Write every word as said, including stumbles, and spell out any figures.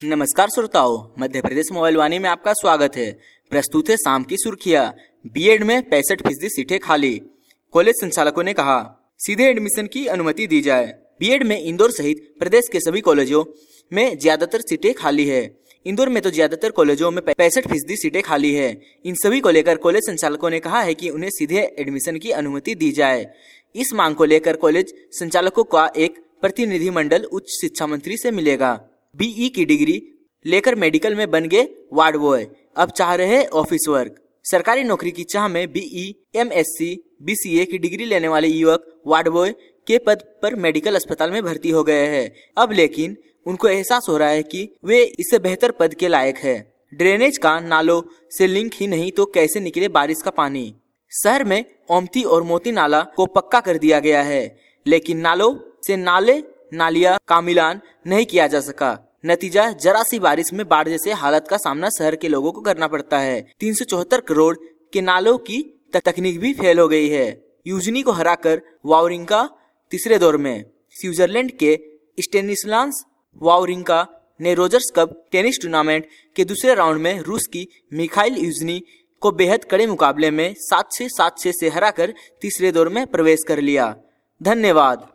नमस्कार श्रोताओं, मध्य प्रदेश मोबाइल वाणी में आपका स्वागत है। प्रस्तुत है शाम की सुर्खियां। बीएड में पैंसठ फीसदी सीटें खाली, कॉलेज संचालकों ने कहा सीधे एडमिशन की अनुमति दी जाए। बीएड में इंदौर सहित प्रदेश के सभी कॉलेजों में ज्यादातर सीटें खाली है। इंदौर में तो ज्यादातर कॉलेजों में पैंसठ फीसदी सीटें खाली है। इन सभी को लेकर कॉलेज संचालकों ने कहा है कि उन्हें सीधे एडमिशन की अनुमति दी जाए। इस मांग को लेकर कॉलेज संचालकों का एक प्रतिनिधिमंडल उच्च शिक्षा मंत्री से मिलेगा। बीई की डिग्री लेकर मेडिकल में बन गए वार्ड बॉय, अब चाह रहे ऑफिस वर्क। सरकारी नौकरी की चाह में बीई, एमएससी, बीसीए की डिग्री लेने वाले युवक वार्ड बॉय के पद पर मेडिकल अस्पताल में भर्ती हो गए हैं। अब लेकिन उनको एहसास हो रहा है कि वे इससे बेहतर पद के लायक है। ड्रेनेज का नालों से लिंक ही नहीं तो कैसे निकले बारिश का पानी। शहर में ओमती और मोती नाला को पक्का कर दिया गया है, लेकिन नालों से नाले नालिया का मिलान नहीं किया जा सका। नतीजा, जरा सी बारिश में बाढ़ जैसे हालत का सामना शहर के लोगों को करना पड़ता है। तीन सौ चौहत्तर करोड़ के नालों की तकनीक भी फेल हो गई है। यूजनी को हराकर वावरिंका तीसरे दौर में। स्विट्जरलैंड के स्टेनिस्लास वावरिंका ने रोजर्स कप टेनिस टूर्नामेंट के दूसरे राउंड में रूस की मिखाइल यूजनी को बेहद कड़े मुकाबले में सात छह सात छह से हराकर तीसरे दौर में प्रवेश कर लिया। धन्यवाद।